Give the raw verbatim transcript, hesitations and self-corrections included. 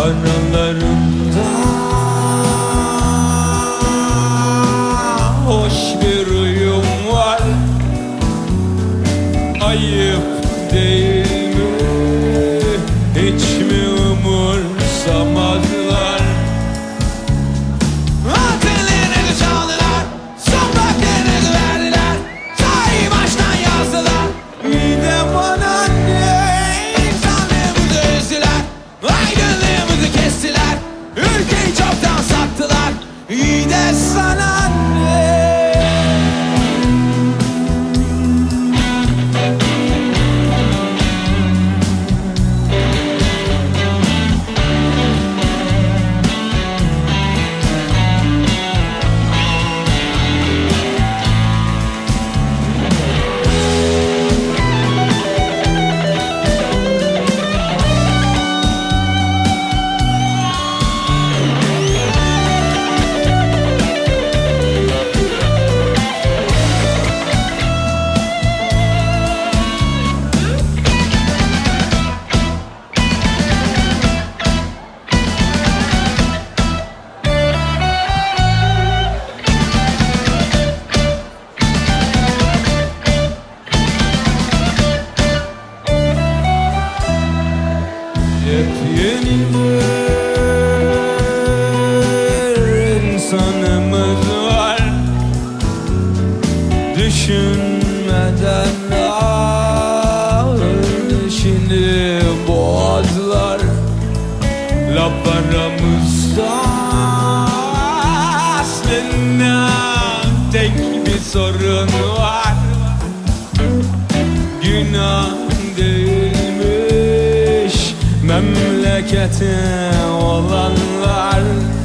aralarında hoş bir uyum var. Ayıp değil mi? Hiç mi umursamazlar? Hatırlarını çaldılar, sokaklarını verdiler, tarihi baştan yazdılar. Yine bana ne? İnsanlığımızı üzdüler, aydınlığımızı kestiler, ülkeyi çoktan sattılar. İyi de sana ne? Yepyeni bir insanımız var. Düşünmeden şimdi boğazlar. Laf aramızda aslında tek bir sorun var. Günah değilmiş memlekete olanlar.